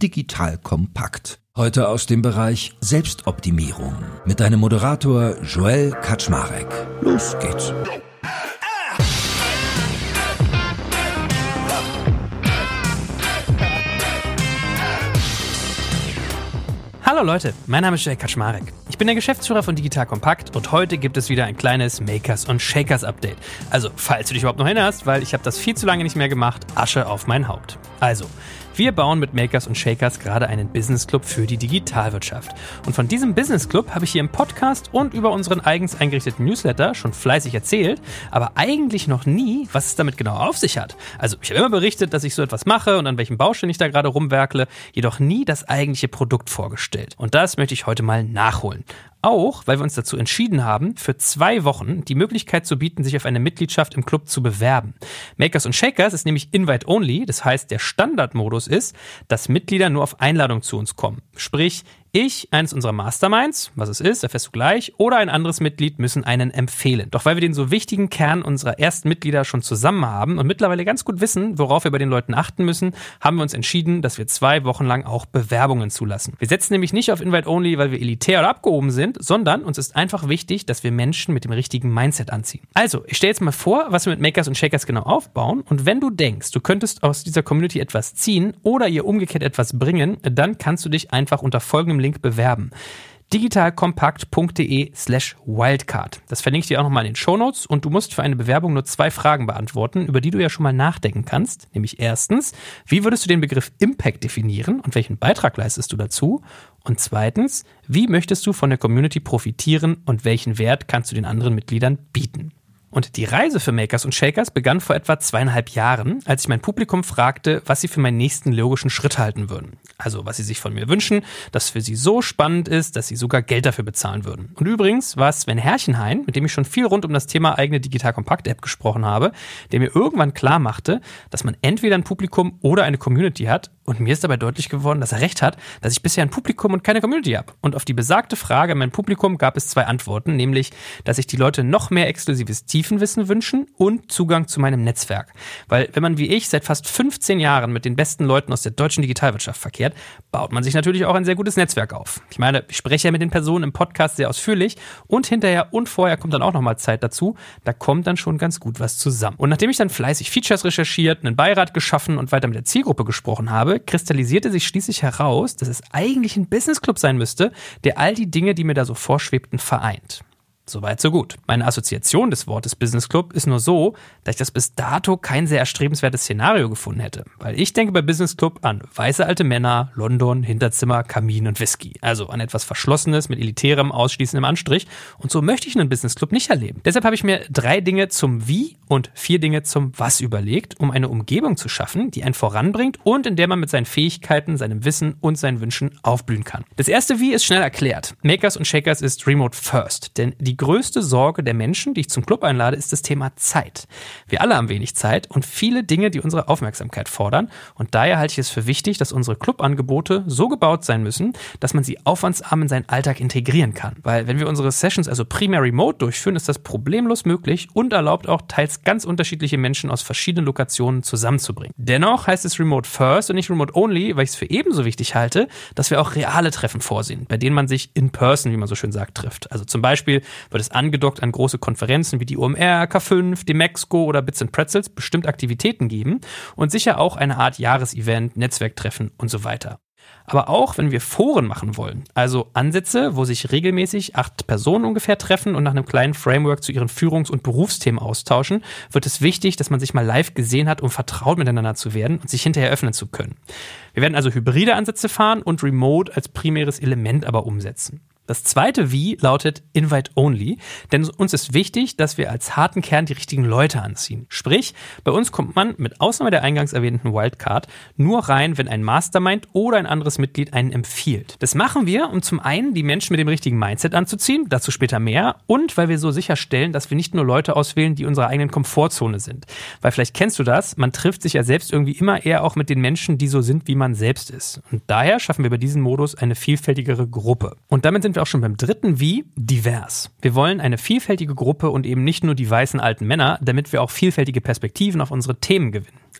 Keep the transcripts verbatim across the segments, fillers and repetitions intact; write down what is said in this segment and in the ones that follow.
Digital Kompakt. Heute aus dem Bereich Selbstoptimierung mit deinem Moderator Joel Kaczmarek. Los geht's. Hallo Leute, mein Name ist Joel Kaczmarek. Ich bin der Geschäftsführer von Digital Kompakt und heute gibt es wieder ein kleines Makers und Shakers Update. Also, falls du dich überhaupt noch erinnerst, weil ich habe das viel zu lange nicht mehr gemacht, Asche auf mein Haupt. Also, wir bauen mit Makers und Shakers gerade einen Business Club für die Digitalwirtschaft. Und von diesem Business Club habe ich hier im Podcast und über unseren eigens eingerichteten Newsletter schon fleißig erzählt, aber eigentlich noch nie, was es damit genau auf sich hat. Also ich habe immer berichtet, dass ich so etwas mache und an welchem Baustein ich da gerade rumwerkle, jedoch nie das eigentliche Produkt vorgestellt. Und das möchte ich heute mal nachholen. Auch, weil wir uns dazu entschieden haben, für zwei Wochen die Möglichkeit zu bieten, sich auf eine Mitgliedschaft im Club zu bewerben. Makers und Shakers ist nämlich Invite Only, das heißt, der Standardmodus ist, dass Mitglieder nur auf Einladung zu uns kommen. Sprich, ich, eines unserer Masterminds, was es ist, erfährst du gleich, oder ein anderes Mitglied müssen einen empfehlen. Doch weil wir den so wichtigen Kern unserer ersten Mitglieder schon zusammen haben und mittlerweile ganz gut wissen, worauf wir bei den Leuten achten müssen, haben wir uns entschieden, dass wir zwei Wochen lang auch Bewerbungen zulassen. Wir setzen nämlich nicht auf Invite Only, weil wir elitär oder abgehoben sind, sondern uns ist einfach wichtig, dass wir Menschen mit dem richtigen Mindset anziehen. Also, ich stelle jetzt mal vor, was wir mit Makers und Shakers genau aufbauen, und wenn du denkst, du könntest aus dieser Community etwas ziehen oder ihr umgekehrt etwas bringen, dann kannst du dich einfach unter folgendem Link bewerben. digitalkompakt.de slash wildcard. Das verlinke ich dir auch nochmal in den Shownotes und du musst für eine Bewerbung nur zwei Fragen beantworten, über die du ja schon mal nachdenken kannst. Nämlich erstens, wie würdest du den Begriff Impact definieren und welchen Beitrag leistest du dazu? Und zweitens, wie möchtest du von der Community profitieren und welchen Wert kannst du den anderen Mitgliedern bieten? Und die Reise für Makers und Shakers begann vor etwa zweieinhalb Jahren, als ich mein Publikum fragte, was sie für meinen nächsten logischen Schritt halten würden. Also was sie sich von mir wünschen, das für sie so spannend ist, dass sie sogar Geld dafür bezahlen würden. Und übrigens war es Sven Herrchenhain, mit dem ich schon viel rund um das Thema eigene Digital Kompakt App gesprochen habe, der mir irgendwann klar machte, dass man entweder ein Publikum oder eine Community hat. Und mir ist dabei deutlich geworden, dass er recht hat, dass ich bisher ein Publikum und keine Community habe. Und auf die besagte Frage an mein Publikum gab es zwei Antworten, nämlich, dass sich die Leute noch mehr exklusives Tiefenwissen wünschen und Zugang zu meinem Netzwerk. Weil wenn man wie ich seit fast fünfzehn Jahren mit den besten Leuten aus der deutschen Digitalwirtschaft verkehrt, baut man sich natürlich auch ein sehr gutes Netzwerk auf. Ich meine, ich spreche ja mit den Personen im Podcast sehr ausführlich und hinterher und vorher kommt dann auch nochmal Zeit dazu. Da kommt dann schon ganz gut was zusammen. Und nachdem ich dann fleißig Features recherchiert, einen Beirat geschaffen und weiter mit der Zielgruppe gesprochen habe, kristallisierte sich schließlich heraus, dass es eigentlich ein Business Club sein müsste, der all die Dinge, die mir da so vorschwebten, vereint. Soweit, so gut. Meine Assoziation des Wortes Business Club ist nur so, dass ich das bis dato kein sehr erstrebenswertes Szenario gefunden hätte. Weil ich denke bei Business Club an weiße alte Männer, London, Hinterzimmer, Kamin und Whisky. Also an etwas Verschlossenes mit elitärem, ausschließendem Anstrich. Und so möchte ich einen Business Club nicht erleben. Deshalb habe ich mir drei Dinge zum Wie und vier Dinge zum Was überlegt, um eine Umgebung zu schaffen, die einen voranbringt und in der man mit seinen Fähigkeiten, seinem Wissen und seinen Wünschen aufblühen kann. Das erste Wie ist schnell erklärt. Makers und Shakers ist Remote First. Denn die größte Sorge der Menschen, die ich zum Club einlade, ist das Thema Zeit. Wir alle haben wenig Zeit und viele Dinge, die unsere Aufmerksamkeit fordern. Und daher halte ich es für wichtig, dass unsere Clubangebote so gebaut sein müssen, dass man sie aufwandsarm in seinen Alltag integrieren kann. Weil wenn wir unsere Sessions also primär remote durchführen, ist das problemlos möglich und erlaubt auch teils ganz unterschiedliche Menschen aus verschiedenen Lokationen zusammenzubringen. Dennoch heißt es Remote First und nicht Remote Only, weil ich es für ebenso wichtig halte, dass wir auch reale Treffen vorsehen, bei denen man sich in person, wie man so schön sagt, trifft. Also zum Beispiel wird es angedockt an große Konferenzen wie die O M R, K fünf, Demexco oder Bits and Pretzels bestimmt Aktivitäten geben und sicher auch eine Art Jahresevent, Netzwerktreffen und so weiter. Aber auch, wenn wir Foren machen wollen, also Ansätze, wo sich regelmäßig acht Personen ungefähr treffen und nach einem kleinen Framework zu ihren Führungs- und Berufsthemen austauschen, wird es wichtig, dass man sich mal live gesehen hat, um vertraut miteinander zu werden und sich hinterher öffnen zu können. Wir werden also hybride Ansätze fahren und Remote als primäres Element aber umsetzen. Das zweite Wie lautet Invite Only, denn uns ist wichtig, dass wir als harten Kern die richtigen Leute anziehen. Sprich, bei uns kommt man mit Ausnahme der eingangs erwähnten Wildcard nur rein, wenn ein Mastermind oder ein anderes Mitglied einen empfiehlt. Das machen wir, um zum einen die Menschen mit dem richtigen Mindset anzuziehen, dazu später mehr, und weil wir so sicherstellen, dass wir nicht nur Leute auswählen, die unserer eigenen Komfortzone sind. Weil vielleicht kennst du das, man trifft sich ja selbst irgendwie immer eher auch mit den Menschen, die so sind, wie man selbst ist. Und daher schaffen wir bei diesem Modus eine vielfältigere Gruppe. Und damit sind wir auch schon beim dritten Wie, divers. Wir wollen eine vielfältige Gruppe und eben nicht nur die weißen alten Männer, damit wir auch vielfältige Perspektiven auf unsere Themen gewinnen.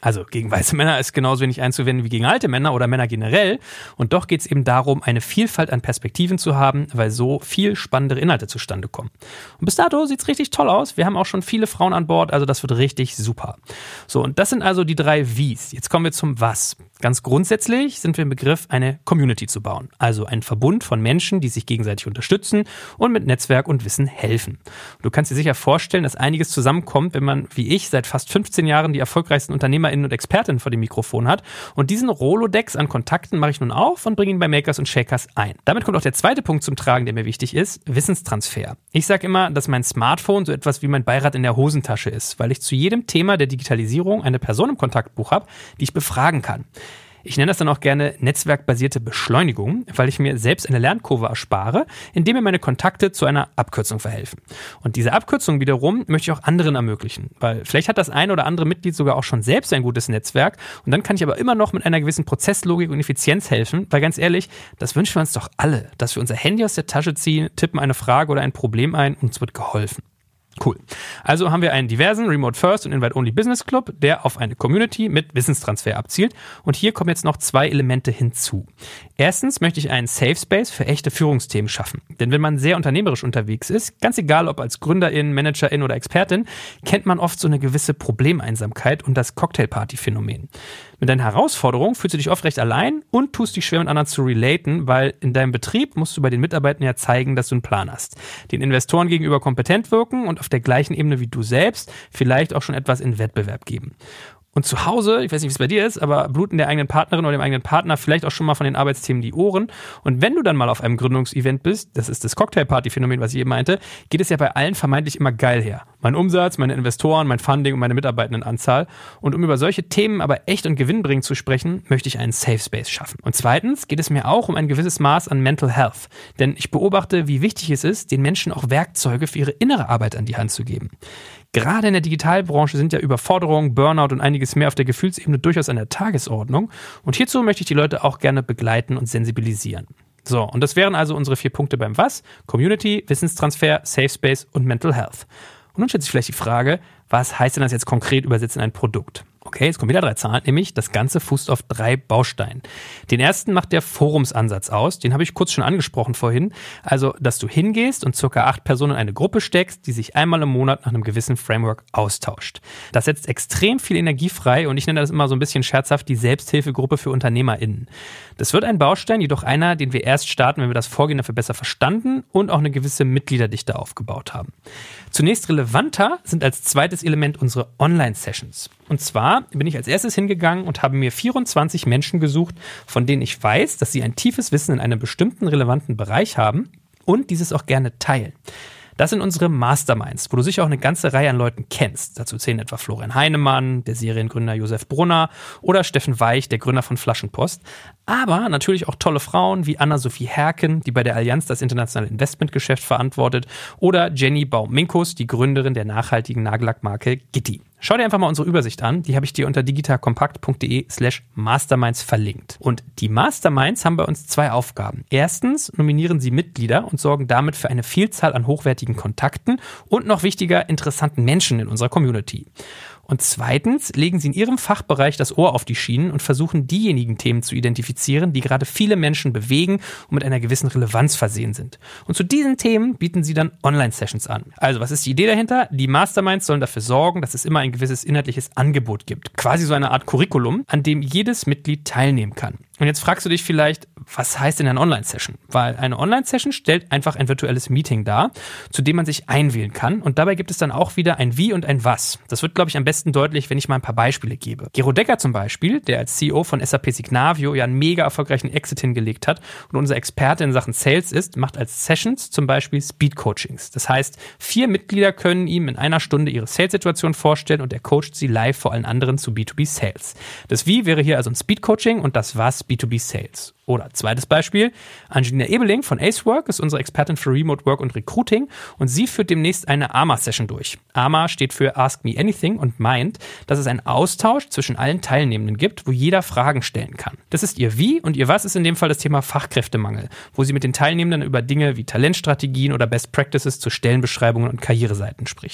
Also gegen weiße Männer ist genauso wenig einzuwenden wie gegen alte Männer oder Männer generell. Und doch geht es eben darum, eine Vielfalt an Perspektiven zu haben, weil so viel spannendere Inhalte zustande kommen. Und bis dato sieht es richtig toll aus. Wir haben auch schon viele Frauen an Bord, also das wird richtig super. So, und das sind also die drei Wies. Jetzt kommen wir zum Was. Ganz grundsätzlich sind wir im Begriff, eine Community zu bauen. Also ein Verbund von Menschen, die sich gegenseitig unterstützen und mit Netzwerk und Wissen helfen. Du kannst dir sicher vorstellen, dass einiges zusammenkommt, wenn man, wie ich, seit fast fünfzehn Jahren die erfolgreichsten UnternehmerInnen und Expertinnen vor dem Mikrofon hat. Und diesen Rolodex an Kontakten mache ich nun auf und bringe ihn bei Makers und Shakers ein. Damit kommt auch der zweite Punkt zum Tragen, der mir wichtig ist, Wissenstransfer. Ich sage immer, dass mein Smartphone so etwas wie mein Beirat in der Hosentasche ist, weil ich zu jedem Thema der Digitalisierung eine Person im Kontaktbuch habe, die ich befragen kann. Ich nenne das dann auch gerne netzwerkbasierte Beschleunigung, weil ich mir selbst eine Lernkurve erspare, indem mir meine Kontakte zu einer Abkürzung verhelfen. Und diese Abkürzung wiederum möchte ich auch anderen ermöglichen, weil vielleicht hat das ein oder andere Mitglied sogar auch schon selbst ein gutes Netzwerk und dann kann ich aber immer noch mit einer gewissen Prozesslogik und Effizienz helfen, weil ganz ehrlich, das wünschen wir uns doch alle, dass wir unser Handy aus der Tasche ziehen, tippen eine Frage oder ein Problem ein und uns wird geholfen. Cool. Also haben wir einen diversen Remote First und Invite Only Business Club, der auf eine Community mit Wissenstransfer abzielt. Und hier kommen jetzt noch zwei Elemente hinzu. Erstens möchte ich einen Safe Space für echte Führungsthemen schaffen. Denn wenn man sehr unternehmerisch unterwegs ist, ganz egal ob als Gründerin, Managerin oder Expertin, kennt man oft so eine gewisse Problemeinsamkeit und das Cocktailparty-Phänomen. Mit deinen Herausforderungen fühlst du dich oft recht allein und tust dich schwer mit anderen zu relaten, weil in deinem Betrieb musst du bei den Mitarbeitern ja zeigen, dass du einen Plan hast. Den Investoren gegenüber kompetent wirken und auf der gleichen Ebene wie du selbst vielleicht auch schon etwas in Wettbewerb geben. Und zu Hause, ich weiß nicht, wie es bei dir ist, aber bluten der eigenen Partnerin oder dem eigenen Partner vielleicht auch schon mal von den Arbeitsthemen die Ohren. Und wenn du dann mal auf einem Gründungsevent bist, das ist das Cocktailparty-Phänomen, was ich eben meinte, geht es ja bei allen vermeintlich immer geil her. Mein Umsatz, meine Investoren, mein Funding und meine Mitarbeitendenanzahl. Und um über solche Themen aber echt und gewinnbringend zu sprechen, möchte ich einen Safe Space schaffen. Und zweitens geht es mir auch um ein gewisses Maß an Mental Health. Denn ich beobachte, wie wichtig es ist, den Menschen auch Werkzeuge für ihre innere Arbeit an die Hand zu geben. Gerade in der Digitalbranche sind ja Überforderungen, Burnout und einiges mehr auf der Gefühlsebene durchaus an der Tagesordnung. Und hierzu möchte ich die Leute auch gerne begleiten und sensibilisieren. So, und das wären also unsere vier Punkte beim Was: Community, Wissenstransfer, Safe Space und Mental Health. Und nun stellt sich vielleicht die Frage, was heißt denn das jetzt konkret übersetzt in ein Produkt? Okay, jetzt kommen wieder drei Zahlen, nämlich das Ganze fußt auf drei Bausteinen. Den ersten macht der Forumsansatz aus, den habe ich kurz schon angesprochen vorhin. Also, dass du hingehst und circa acht Personen in eine Gruppe steckst, die sich einmal im Monat nach einem gewissen Framework austauscht. Das setzt extrem viel Energie frei und ich nenne das immer so ein bisschen scherzhaft die Selbsthilfegruppe für UnternehmerInnen. Das wird ein Baustein, jedoch einer, den wir erst starten, wenn wir das Vorgehen dafür besser verstanden und auch eine gewisse Mitgliederdichte aufgebaut haben. Zunächst relevanter sind als zweites Element unsere Online-Sessions. Und zwar bin ich als erstes hingegangen und habe mir vierundzwanzig Menschen gesucht, von denen ich weiß, dass sie ein tiefes Wissen in einem bestimmten relevanten Bereich haben und dieses auch gerne teilen. Das sind unsere Masterminds, wo du sicher auch eine ganze Reihe an Leuten kennst. Dazu zählen etwa Florian Heinemann, der Seriengründer Josef Brunner oder Steffen Weich, der Gründer von Flaschenpost. Aber natürlich auch tolle Frauen wie Anna-Sophie Herken, die bei der Allianz das internationale Investmentgeschäft verantwortet, oder Jenny Baum-Minkus, die Gründerin der nachhaltigen Nagellackmarke Gitti. Schau dir einfach mal unsere Übersicht an, die habe ich dir unter digitalkompakt.de slash masterminds verlinkt. Und die Masterminds haben bei uns zwei Aufgaben. Erstens nominieren sie Mitglieder und sorgen damit für eine Vielzahl an hochwertigen Kontakten und noch wichtiger, interessanten Menschen in unserer Community. Und zweitens legen sie in ihrem Fachbereich das Ohr auf die Schienen und versuchen, diejenigen Themen zu identifizieren, die gerade viele Menschen bewegen und mit einer gewissen Relevanz versehen sind. Und zu diesen Themen bieten sie dann Online-Sessions an. Also, was ist die Idee dahinter? Die Masterminds sollen dafür sorgen, dass es immer ein gewisses inhaltliches Angebot gibt. Quasi so eine Art Curriculum, an dem jedes Mitglied teilnehmen kann. Und jetzt fragst du dich vielleicht, was heißt denn eine Online-Session? Weil eine Online-Session stellt einfach ein virtuelles Meeting dar, zu dem man sich einwählen kann. Und dabei gibt es dann auch wieder ein Wie und ein Was. Das wird, glaube ich, am besten deutlich, wenn ich mal ein paar Beispiele gebe. Gero Decker zum Beispiel, der als C E O von S A P Signavio ja einen mega erfolgreichen Exit hingelegt hat und unser Experte in Sachen Sales ist, macht als Sessions zum Beispiel Speed-Coachings. Das heißt, vier Mitglieder können ihm in einer Stunde ihre Sales-Situation vorstellen und er coacht sie live vor allen anderen zu B zwei B Sales. Das Wie wäre hier also ein Speed-Coaching und das Was B zwei B Sales. Oder zweites Beispiel, Angelina Ebeling von Acework ist unsere Expertin für Remote Work und Recruiting und sie führt demnächst eine A M A-Session durch. A M A steht für Ask Me Anything und meint, dass es einen Austausch zwischen allen Teilnehmenden gibt, wo jeder Fragen stellen kann. Das ist ihr Wie und ihr Was ist in dem Fall das Thema Fachkräftemangel, wo sie mit den Teilnehmenden über Dinge wie Talentstrategien oder Best Practices zu Stellenbeschreibungen und Karriereseiten spricht.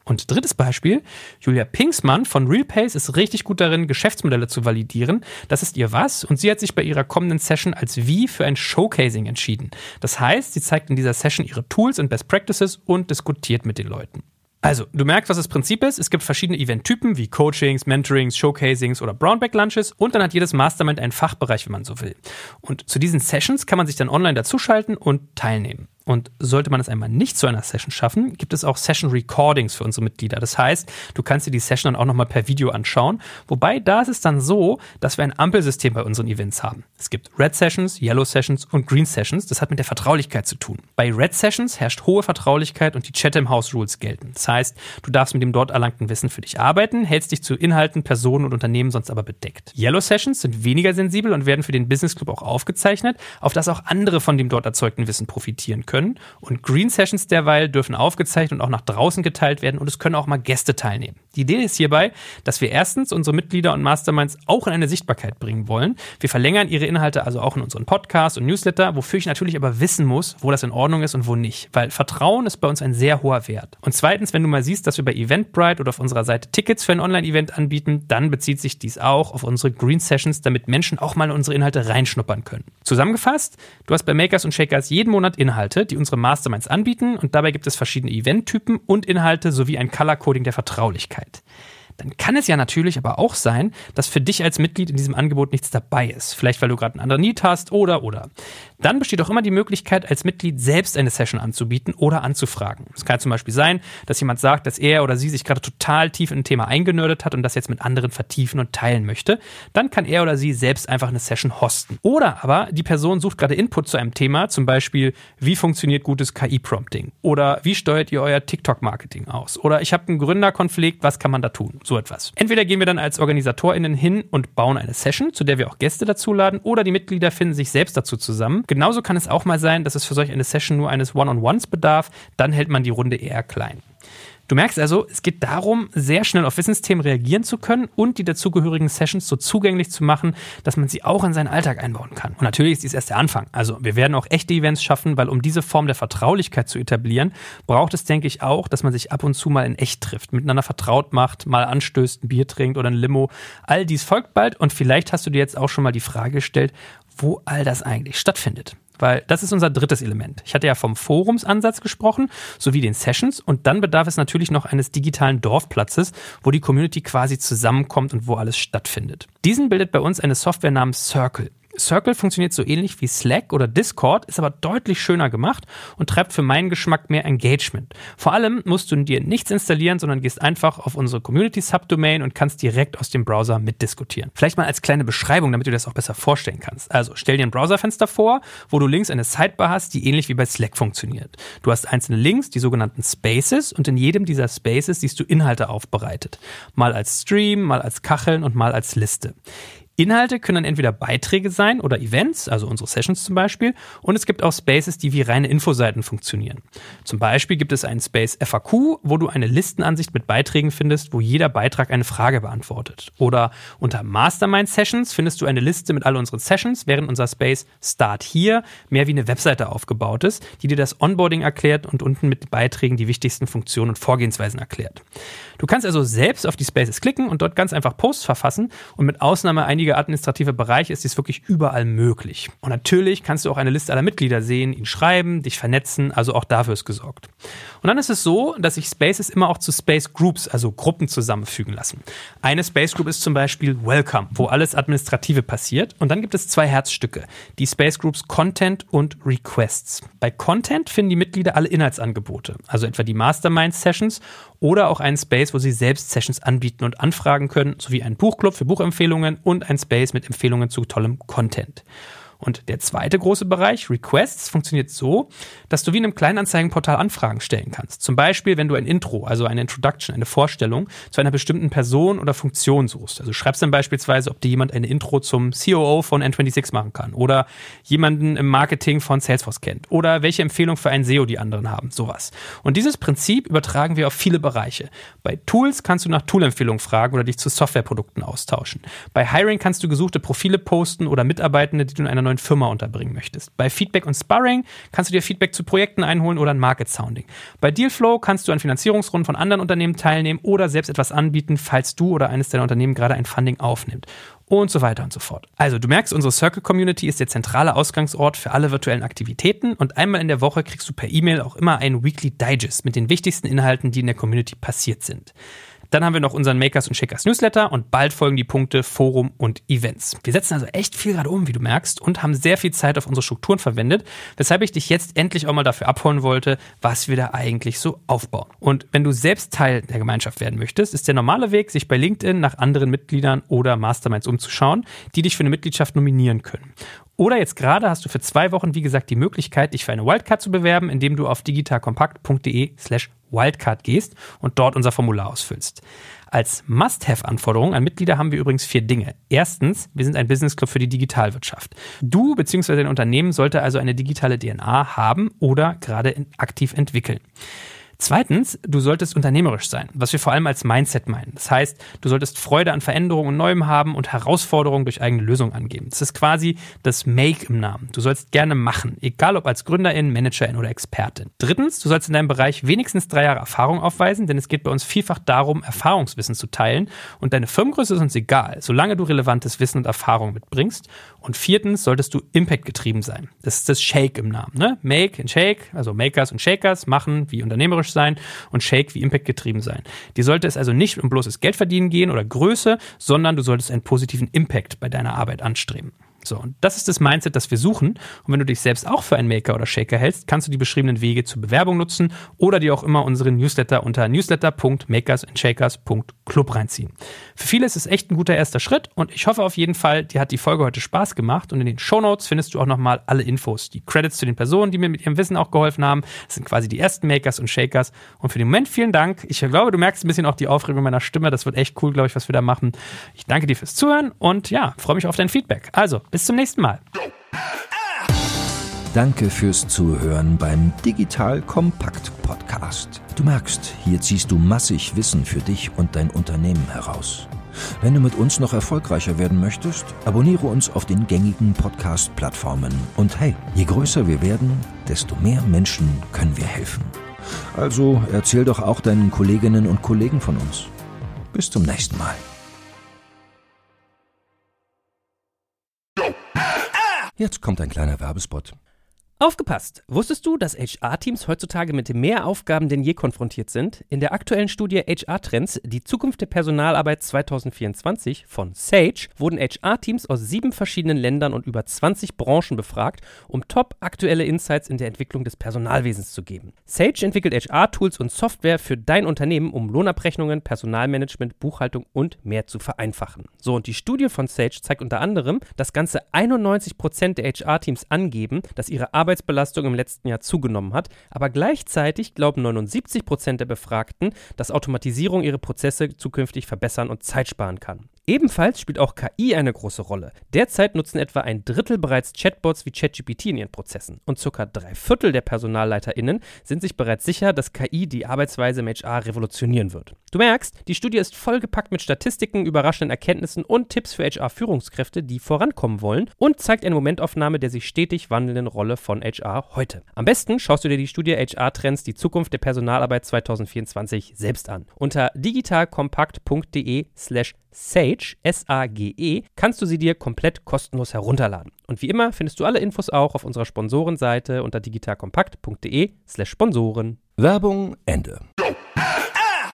Und drittes Beispiel, Julia Pingsmann von RealPace ist richtig gut darin, Geschäftsmodelle zu validieren. Das ist ihr Was und sie hat sich bei ihrer kommenden Session als Wie für ein Showcasing entschieden. Das heißt, sie zeigt in dieser Session ihre Tools und Best Practices und diskutiert mit den Leuten. Also, du merkst, was das Prinzip ist. Es gibt verschiedene Eventtypen wie Coachings, Mentorings, Showcasings oder Brownback-Lunches und dann hat jedes Mastermind einen Fachbereich, wenn man so will. Und zu diesen Sessions kann man sich dann online dazuschalten und teilnehmen. Und sollte man es einmal nicht zu einer Session schaffen, gibt es auch Session-Recordings für unsere Mitglieder. Das heißt, du kannst dir die Session dann auch nochmal per Video anschauen. Wobei, da ist es dann so, dass wir ein Ampelsystem bei unseren Events haben. Es gibt Red Sessions, Yellow Sessions und Green Sessions. Das hat mit der Vertraulichkeit zu tun. Bei Red Sessions herrscht hohe Vertraulichkeit und die Chatham House Rules gelten. Das heißt, du darfst mit dem dort erlangten Wissen für dich arbeiten, hältst dich zu Inhalten, Personen und Unternehmen sonst aber bedeckt. Yellow Sessions sind weniger sensibel und werden für den Business Club auch aufgezeichnet, auf das auch andere von dem dort erzeugten Wissen profitieren können. Und Green Sessions derweil dürfen aufgezeichnet und auch nach draußen geteilt werden und es können auch mal Gäste teilnehmen. Die Idee ist hierbei, dass wir erstens unsere Mitglieder und Masterminds auch in eine Sichtbarkeit bringen wollen. Wir verlängern ihre Inhalte also auch in unseren Podcasts und Newsletter, wofür ich natürlich aber wissen muss, wo das in Ordnung ist und wo nicht. Weil Vertrauen ist bei uns ein sehr hoher Wert. Und zweitens, wenn du mal siehst, dass wir bei Eventbrite oder auf unserer Seite Tickets für ein Online-Event anbieten, dann bezieht sich dies auch auf unsere Green Sessions, damit Menschen auch mal in unsere Inhalte reinschnuppern können. Zusammengefasst, du hast bei Makers und Shakers jeden Monat Inhalte, die unsere Masterminds anbieten und dabei gibt es verschiedene Eventtypen und Inhalte sowie ein Color-Coding der Vertraulichkeit. Dann kann es ja natürlich aber auch sein, dass für dich als Mitglied in diesem Angebot nichts dabei ist. Vielleicht, weil du gerade einen anderen Need hast oder, oder. Dann besteht auch immer die Möglichkeit, als Mitglied selbst eine Session anzubieten oder anzufragen. Es kann zum Beispiel sein, dass jemand sagt, dass er oder sie sich gerade total tief in ein Thema eingenördet hat und das jetzt mit anderen vertiefen und teilen möchte. Dann kann er oder sie selbst einfach eine Session hosten. Oder aber die Person sucht gerade Input zu einem Thema, zum Beispiel, wie funktioniert gutes K I-Prompting? Oder wie steuert ihr euer TikTok-Marketing aus? Oder ich habe einen Gründerkonflikt, was kann man da tun? So etwas. Entweder gehen wir dann als OrganisatorInnen hin und bauen eine Session, zu der wir auch Gäste dazuladen, oder die Mitglieder finden sich selbst dazu zusammen. Genauso kann es auch mal sein, dass es für solch eine Session nur eines One-on-Ones bedarf, dann hält man die Runde eher klein. Du merkst also, es geht darum, sehr schnell auf Wissensthemen reagieren zu können und die dazugehörigen Sessions so zugänglich zu machen, dass man sie auch in seinen Alltag einbauen kann. Und natürlich ist dies erst der Anfang. Also wir werden auch echte Events schaffen, weil um diese Form der Vertraulichkeit zu etablieren, braucht es, denke ich, auch, dass man sich ab und zu mal in echt trifft, miteinander vertraut macht, mal anstößt, ein Bier trinkt oder ein Limo. All dies folgt bald und vielleicht hast du dir jetzt auch schon mal die Frage gestellt, wo all das eigentlich stattfindet. Weil das ist unser drittes Element. Ich hatte ja vom Forumsansatz gesprochen, sowie den Sessions und dann bedarf es natürlich noch eines digitalen Dorfplatzes, wo die Community quasi zusammenkommt und wo alles stattfindet. Diesen bildet bei uns eine Software namens Circle. Circle funktioniert so ähnlich wie Slack oder Discord, ist aber deutlich schöner gemacht und treibt für meinen Geschmack mehr Engagement. Vor allem musst du dir nichts installieren, sondern gehst einfach auf unsere Community-Subdomain und kannst direkt aus dem Browser mitdiskutieren. Vielleicht mal als kleine Beschreibung, damit du dir das auch besser vorstellen kannst. Also stell dir ein Browserfenster vor, wo du links eine Sidebar hast, die ähnlich wie bei Slack funktioniert. Du hast einzelne Links, die sogenannten Spaces, und in jedem dieser Spaces siehst du Inhalte aufbereitet. Mal als Stream, mal als Kacheln und mal als Liste. Inhalte können dann entweder Beiträge sein oder Events, also unsere Sessions zum Beispiel, und es gibt auch Spaces, die wie reine Infoseiten funktionieren. Zum Beispiel gibt es einen Space F A Q, wo du eine Listenansicht mit Beiträgen findest, wo jeder Beitrag eine Frage beantwortet. Oder unter Mastermind Sessions findest du eine Liste mit all unseren Sessions, während unser Space Start Here mehr wie eine Webseite aufgebaut ist, die dir das Onboarding erklärt und unten mit Beiträgen die wichtigsten Funktionen und Vorgehensweisen erklärt. Du kannst also selbst auf die Spaces klicken und dort ganz einfach Posts verfassen und mit Ausnahme einiger administrative Bereiche ist dies wirklich überall möglich. Und natürlich kannst du auch eine Liste aller Mitglieder sehen, ihnen schreiben, dich vernetzen, also auch dafür ist gesorgt. Und dann ist es so, dass sich Spaces immer auch zu Space Groups, also Gruppen zusammenfügen lassen. Eine Space Group ist zum Beispiel Welcome, wo alles Administrative passiert. Und dann gibt es zwei Herzstücke, die Space Groups Content und Requests. Bei Content finden die Mitglieder alle Inhaltsangebote, also etwa die Mastermind-Sessions oder auch einen Space, wo sie selbst Sessions anbieten und anfragen können, sowie einen Buchclub für Buchempfehlungen und ein Space mit Empfehlungen zu tollem Content. Und der zweite große Bereich, Requests, funktioniert so, dass du wie in einem Kleinanzeigenportal Anfragen stellen kannst. Zum Beispiel, wenn du ein Intro, also eine Introduction, eine Vorstellung zu einer bestimmten Person oder Funktion suchst. Also schreibst dann beispielsweise, ob dir jemand eine Intro zum C O O von N sechsundzwanzig machen kann oder jemanden im Marketing von Salesforce kennt oder welche Empfehlung für ein S E O die anderen haben, sowas. Und dieses Prinzip übertragen wir auf viele Bereiche. Bei Tools kannst du nach Tool-Empfehlungen fragen oder dich zu Softwareprodukten austauschen. Bei Hiring kannst du gesuchte Profile posten oder Mitarbeitende, die du in einer neuen Firma unterbringen möchtest. Bei Feedback und Sparring kannst du dir Feedback zu Projekten einholen oder ein Market Sounding. Bei Dealflow kannst du an Finanzierungsrunden von anderen Unternehmen teilnehmen oder selbst etwas anbieten, falls du oder eines deiner Unternehmen gerade ein Funding aufnimmt. Und so weiter und so fort. Also du merkst, unsere Circle-Community ist der zentrale Ausgangsort für alle virtuellen Aktivitäten und einmal in der Woche kriegst du per E-Mail auch immer einen Weekly Digest mit den wichtigsten Inhalten, die in der Community passiert sind. Dann haben wir noch unseren Makers und Shakers Newsletter und bald folgen die Punkte Forum und Events. Wir setzen also echt viel gerade um, wie du merkst, und haben sehr viel Zeit auf unsere Strukturen verwendet, weshalb ich dich jetzt endlich auch mal dafür abholen wollte, was wir da eigentlich so aufbauen. Und wenn du selbst Teil der Gemeinschaft werden möchtest, ist der normale Weg, sich bei LinkedIn nach anderen Mitgliedern oder Masterminds umzuschauen, die dich für eine Mitgliedschaft nominieren können. Oder jetzt gerade hast du für zwei Wochen, wie gesagt, die Möglichkeit, dich für eine Wildcard zu bewerben, indem du auf digitalkompakt.de slash Wildcard gehst und dort unser Formular ausfüllst. Als Must-Have-Anforderung an Mitglieder haben wir übrigens vier Dinge. Erstens, wir sind ein Business Club für die Digitalwirtschaft. Du bzw. dein Unternehmen sollte also eine digitale D N A haben oder gerade aktiv entwickeln. Zweitens, du solltest unternehmerisch sein, was wir vor allem als Mindset meinen. Das heißt, du solltest Freude an Veränderungen und Neuem haben und Herausforderungen durch eigene Lösungen angeben. Das ist quasi das Make im Namen. Du sollst gerne machen, egal ob als Gründerin, Managerin oder Expertin. Drittens, du sollst in deinem Bereich wenigstens drei Jahre Erfahrung aufweisen, denn es geht bei uns vielfach darum, Erfahrungswissen zu teilen. Und deine Firmengröße ist uns egal, solange du relevantes Wissen und Erfahrung mitbringst. Und viertens, solltest du Impact getrieben sein. Das ist das Shake im Namen, ne? Make and Shake, also Makers und Shakers, machen wie unternehmerisch sein und Shake wie Impact getrieben sein. Dir sollte es also nicht um bloßes Geldverdienen gehen oder Größe, sondern du solltest einen positiven Impact bei deiner Arbeit anstreben. So, und das ist das Mindset, das wir suchen. Und wenn du dich selbst auch für einen Maker oder Shaker hältst, kannst du die beschriebenen Wege zur Bewerbung nutzen oder dir auch immer unseren Newsletter unter newsletter punkt makers and shakers punkt club reinziehen. Für viele ist es echt ein guter erster Schritt und ich hoffe auf jeden Fall, dir hat die Folge heute Spaß gemacht und in den Shownotes findest du auch nochmal alle Infos, die Credits zu den Personen, die mir mit ihrem Wissen auch geholfen haben. Das sind quasi die ersten Makers und Shakers und für den Moment vielen Dank. Ich glaube, du merkst ein bisschen auch die Aufregung meiner Stimme. Das wird echt cool, glaube ich, was wir da machen. Ich danke dir fürs Zuhören und ja, freue mich auf dein Feedback. Also, bis zum nächsten Mal. Danke fürs Zuhören beim Digital Kompakt Podcast. Du merkst, hier ziehst du massig Wissen für dich und dein Unternehmen heraus. Wenn du mit uns noch erfolgreicher werden möchtest, abonniere uns auf den gängigen Podcast-Plattformen. Und hey, je größer wir werden, desto mehr Menschen können wir helfen. Also erzähl doch auch deinen Kolleginnen und Kollegen von uns. Bis zum nächsten Mal. Jetzt kommt ein kleiner Werbespot. Aufgepasst! Wusstest du, dass H R-Teams heutzutage mit mehr Aufgaben denn je konfrontiert sind? In der aktuellen Studie H R-Trends, die Zukunft der Personalarbeit zwanzig vierundzwanzig von Sage, wurden H R-Teams aus sieben verschiedenen Ländern und über zwanzig Branchen befragt, um top aktuelle Insights in der Entwicklung des Personalwesens zu geben. Sage entwickelt H R-Tools und Software für dein Unternehmen, um Lohnabrechnungen, Personalmanagement, Buchhaltung und mehr zu vereinfachen. So, und die Studie von Sage zeigt unter anderem, dass ganze einundneunzig Prozent der H R-Teams angeben, dass ihre Arbeit Arbeitsbelastung im letzten Jahr zugenommen hat, aber gleichzeitig glauben neunundsiebzig Prozent der Befragten, dass Automatisierung ihre Prozesse zukünftig verbessern und Zeit sparen kann. Ebenfalls spielt auch K I eine große Rolle. Derzeit nutzen etwa ein Drittel bereits Chatbots wie ChatGPT in ihren Prozessen und circa drei Viertel der PersonalleiterInnen sind sich bereits sicher, dass K I die Arbeitsweise im H R revolutionieren wird. Du merkst, die Studie ist vollgepackt mit Statistiken, überraschenden Erkenntnissen und Tipps für H R-Führungskräfte, die vorankommen wollen und zeigt eine Momentaufnahme der sich stetig wandelnden Rolle von H R heute. Am besten schaust du dir die Studie H R-Trends, die Zukunft der Personalarbeit zwanzig vierundzwanzig selbst an. Unter digitalkompakt.de slash Sage, S A G E, kannst du sie dir komplett kostenlos herunterladen. Und wie immer findest du alle Infos auch auf unserer Sponsorenseite unter digitalkompakt.de slash Sponsoren. Werbung Ende.